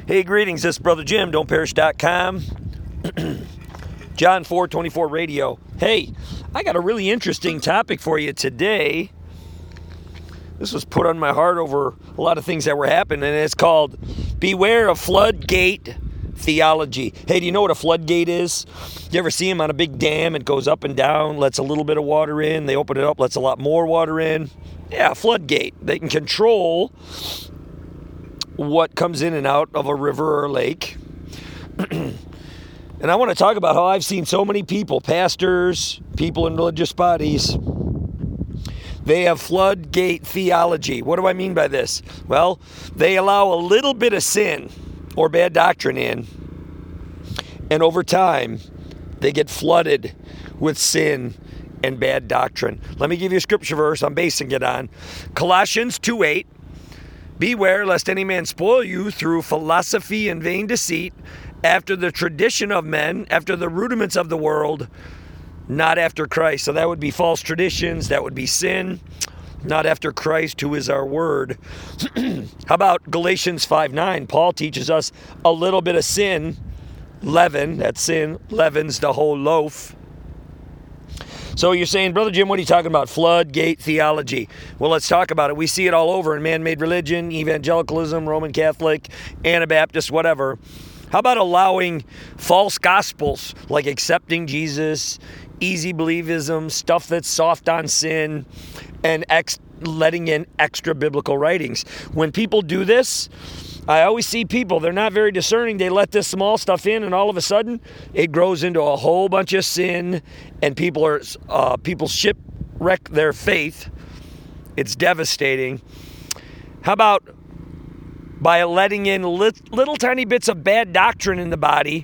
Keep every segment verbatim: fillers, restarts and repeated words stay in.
Hey, greetings. This is Brother Jim, don't perish dot com. John four twenty-four Radio. Hey, I got a really interesting topic for you today. This was put on my heart over a lot of things that were happening, and it's called Beware of Floodgate Theology. Hey, do you know what a floodgate is? You ever see them on a big dam? It goes up and down, lets a little bit of water in. They open it up, lets a lot more water in. Yeah, floodgate. They can control what comes in and out of a river or lake. And I want to talk about how I've seen so many people, pastors, people in religious bodies, they have floodgate theology. What do I mean by this? Well, they allow a little bit of sin or bad doctrine in, and over time, they get flooded with sin and bad doctrine. Let me give you a scripture verse I'm basing it on. Colossians two eight. Beware lest any man spoil you through philosophy and vain deceit, after the tradition of men, after the rudiments of the world, not after Christ. So that would be false traditions, that would be sin, not after Christ, who is our word. How about Galatians five nine? Paul teaches us a little bit of sin, leaven, that sin leavens the whole loaf. So you're saying, Brother Jim, what are you talking about? Floodgate theology. Well, let's talk about it. We see it all over in man-made religion, evangelicalism, Roman Catholic, Anabaptist, whatever. How about allowing false gospels, like accepting Jesus, easy believism, stuff that's soft on sin, and ex- letting in extra biblical writings? When people do this, I always see people, they're not very discerning. They let this small stuff in, and all of a sudden, it grows into a whole bunch of sin, and people are uh, people shipwreck their faith. It's devastating. How about by letting in lit, little tiny bits of bad doctrine in the body,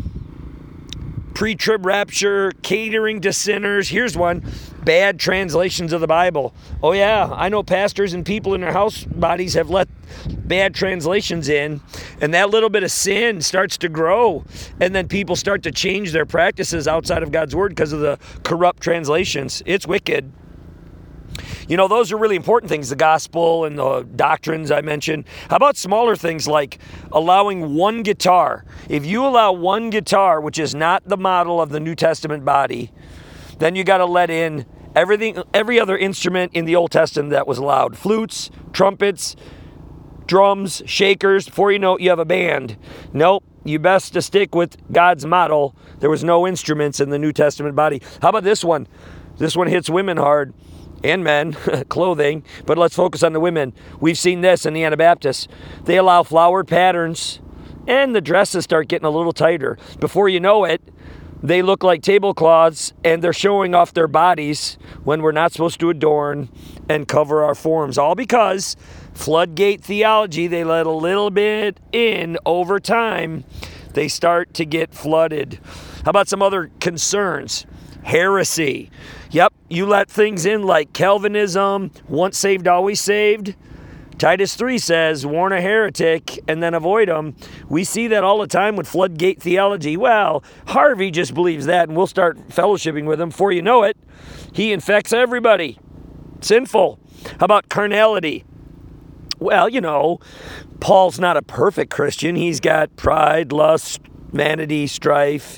pre-trib rapture, catering to sinners? Here's one. Bad translations of the Bible. Oh yeah, I know pastors and people in their house bodies have let bad translations in, and that little bit of sin starts to grow, and then people start to change their practices outside of God's word because of the corrupt translations. It's wicked. You know, those are really important things, the gospel and the doctrines I mentioned. How about smaller things like allowing one guitar? If you allow one guitar, which is not the model of the New Testament body, then you got to let in everything, every other instrument in the Old Testament that was allowed. Flutes, trumpets, drums, shakers. Before you know it, you have a band. Nope, you best to stick with God's model. There was no instruments in the New Testament body. How about this one? This one hits women hard. And men, clothing, but let's focus on the women. We've seen this in the Anabaptists. They allow flowered patterns, and the dresses start getting a little tighter. Before you know it, they look like tablecloths, and they're showing off their bodies when we're not supposed to adorn and cover our forms. All because floodgate theology, they let a little bit in over time. They start to get flooded. How about some other concerns? Heresy. Yep, you let things in like Calvinism, once saved, always saved. Titus three says, warn a heretic and then avoid them. We see that all the time with floodgate theology. Well, Harvey just believes that, and we'll start fellowshipping with him. Before you know it, he infects everybody. Sinful. How about carnality? Well, you know, Paul's not a perfect Christian. He's got pride, lust, vanity, strife.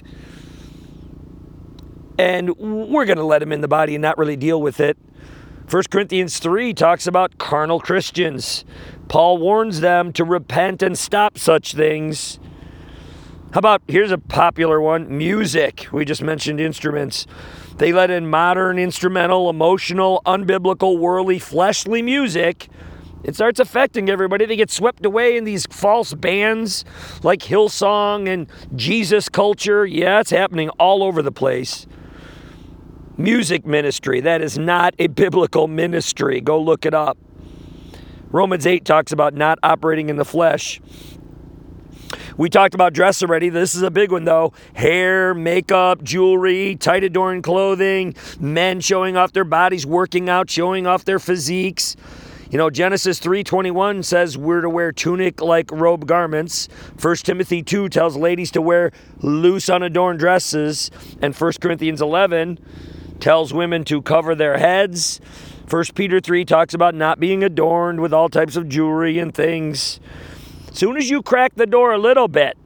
And we're going to let him in the body and not really deal with it. First Corinthians three talks about carnal Christians. Paul warns them to repent and stop such things. How about, here's a popular one, music. We just mentioned instruments. They let in modern, instrumental, emotional, unbiblical, worldly, fleshly music. It starts affecting everybody. They get swept away in these false bands like Hillsong and Jesus culture. Yeah, it's happening all over the place. Music ministry, that is not a biblical ministry. Go look it up. Romans eight talks about not operating in the flesh. We talked about dress already. This is a big one, though. Hair, makeup, jewelry, tight adorned clothing, men showing off their bodies, working out, showing off their physiques. You know, Genesis three twenty-one says we're to wear tunic-like robe garments. First Timothy two tells ladies to wear loose, unadorned dresses. And First Corinthians eleven tells women to cover their heads. First Peter three talks about not being adorned with all types of jewelry and things. Soon as you crack the door a little bit,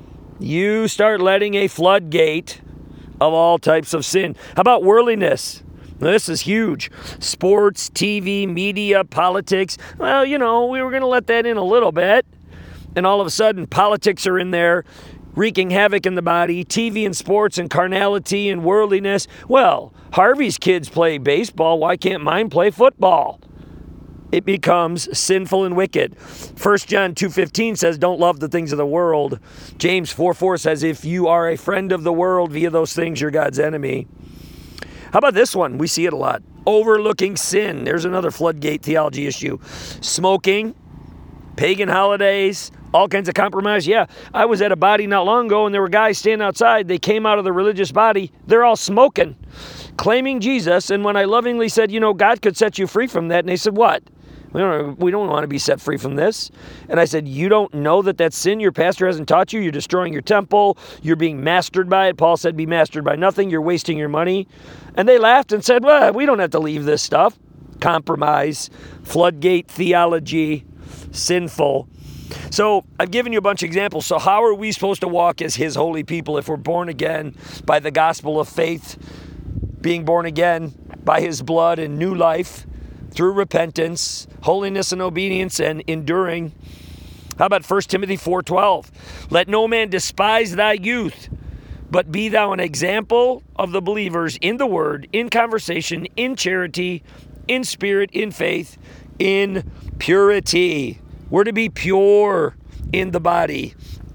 you start letting a floodgate of all types of sin. How about worldliness? This is huge. Sports, T V, media, politics. Well, you know, we were going to let that in a little bit. And all of a sudden, politics are in there, wreaking havoc in the body. T V and sports and carnality and worldliness. Well, Harvey's kids play baseball. Why can't mine play football? It becomes sinful and wicked. First John two fifteen says, don't love the things of the world. James four four says, if you are a friend of the world via those things, you're God's enemy. How about this one? We see it a lot. Overlooking sin. There's another floodgate theology issue. Smoking, pagan holidays, all kinds of compromise. Yeah, I was at a body not long ago, and there were guys standing outside. They came out of the religious body. They're all smoking, claiming Jesus. And when I lovingly said, you know, God could set you free from that, and they said, what? We don't, we don't want to be set free from this. And I said, you don't know that that's sin? Your pastor hasn't taught you? You're destroying your temple. You're being mastered by it. Paul said, be mastered by nothing. You're wasting your money. And they laughed and said, well, we don't have to leave this stuff. Compromise, floodgate theology, sinful. So I've given you a bunch of examples. So how are we supposed to walk as his holy people if we're born again by the gospel of faith, being born again by his blood and new life through repentance, holiness and obedience, and enduring? How about First Timothy four twelve? Let no man despise thy youth, but be thou an example of the believers in the word, in conversation, in charity, in spirit, in faith, in purity. We're to be pure in the body.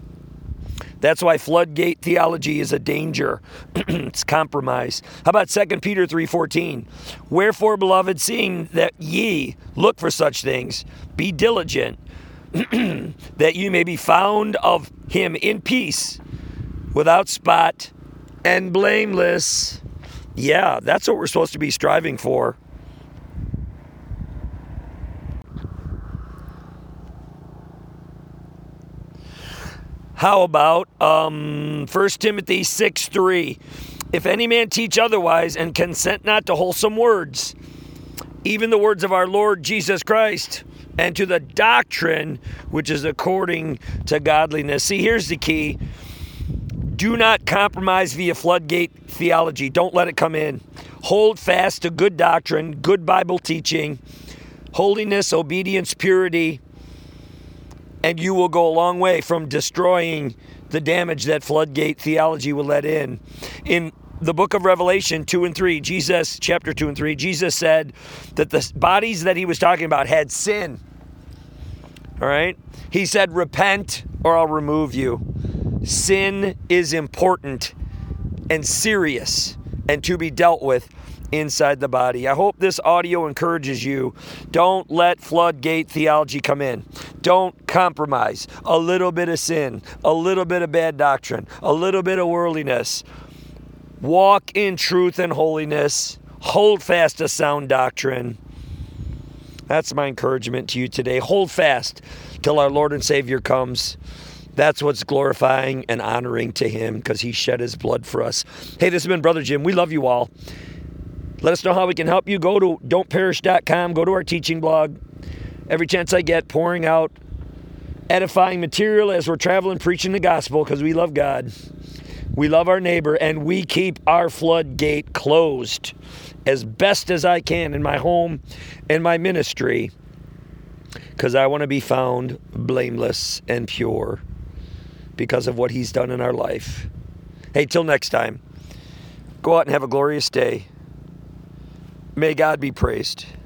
That's why floodgate theology is a danger. It's compromise. How about Second Peter three fourteen? Wherefore, beloved, seeing that ye look for such things, be diligent, that you may be found of him in peace, without spot and blameless. Yeah, that's what we're supposed to be striving for. How about um, First Timothy six three? If any man teach otherwise and consent not to wholesome words, even the words of our Lord Jesus Christ, and to the doctrine which is according to godliness. See, here's the key. Do not compromise via floodgate theology. Don't let it come in. Hold fast to good doctrine, good Bible teaching, holiness, obedience, purity, and you will go a long way from destroying the damage that floodgate theology will let in. In the book of Revelation two and three, Jesus, chapter two and three, Jesus said that the bodies that he was talking about had sin. All right? He said, repent or I'll remove you. Sin is important and serious and to be dealt with inside the body. I hope this audio encourages you. Don't let floodgate theology come in. Don't compromise. A little bit of sin, a little bit of bad doctrine, a little bit of worldliness. Walk in truth and holiness. Hold fast to sound doctrine. That's my encouragement to you today. Hold fast till our Lord and Savior comes. That's what's glorifying and honoring to him, because he shed his blood for us. Hey, this has been Brother Jim. We love you all. Let us know how we can help you. Go to don't perish dot com. Go to our teaching blog. Every chance I get, pouring out edifying material as we're traveling, preaching the gospel, because we love God. We love our neighbor, and we keep our floodgate closed as best as I can in my home and my ministry, because I want to be found blameless and pure because of what he's done in our life. Hey, till next time, go out and have a glorious day. May God be praised.